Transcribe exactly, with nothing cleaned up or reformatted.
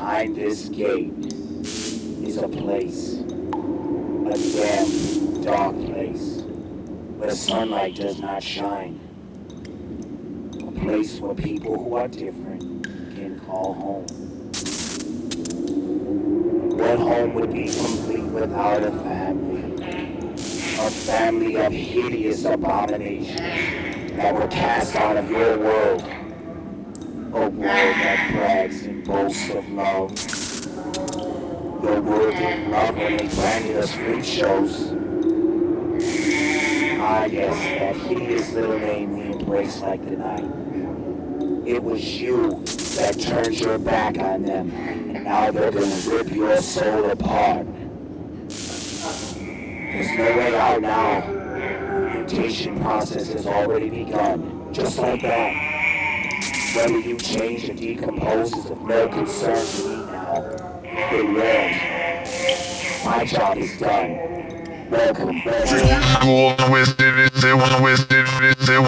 behind this gate is a place, a damp, dark place, where sunlight does not shine. A place where people who are different can call home. What home would be complete without a family? A family of hideous abominations that were cast out of your world. A world that brags and boasts of love. Your world didn't love when they branded us freak shows. Ah yes, that hideous little name we embrace like the night. It was you that turned your back on them, and now they're gonna rip your soul apart. There's no way out now. The mutation process has already begun, just like that. Whether you change or decompose is of no concern to me now. It will. My job is done. Welcome, welcome.